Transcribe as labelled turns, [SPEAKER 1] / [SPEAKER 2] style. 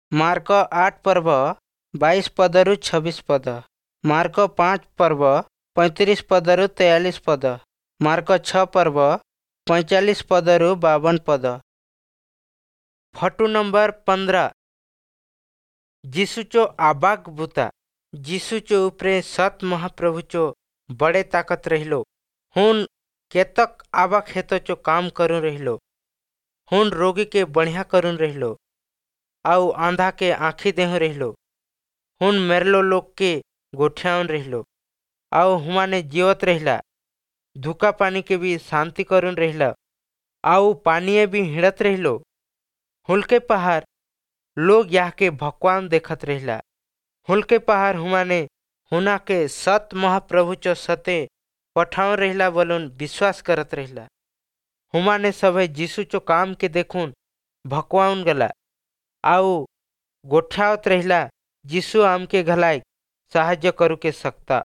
[SPEAKER 1] Mark 8 पर्व 22 पदरु 26 पद, mark 5 पर्व 35 पदरु 43 पद, मार्क 6 पर्व 45 पदरु 52 पद। फटू नंबर 15 जीशुचो आबाग भूता। जीशुचो उपरे सत महाप्रभुचो बड़े ताकत रहिलो। हुन केतक आबाक हेतोचो काम करून रहिलो। हुन रोगी के बढ़िया करून रहिलो। आउ आंधा के आँखी देहु रहिलो। हुन मेरलो लोग के गोठ्याउन रहिलो। आउ हुमाने जीवत रहिला। धुका पानी के भी शांति करून रहिला। आउ पानी भी हिड़त रहिलो। हुलके पहाड़ लोग यहाँ के भगवान देखत रहिला। हुलके पहाड़ हुमाने हुना के सत महाप्रभुचो सते पठाउन रहिला बोलन विश्वास करत रहिला। हुमाने सभे जीशुचो काम के देखून भगवान गला। आउ गोठ्यावत रहिला जीशु आम के घलाय साहाଯ୍य करू के सकता।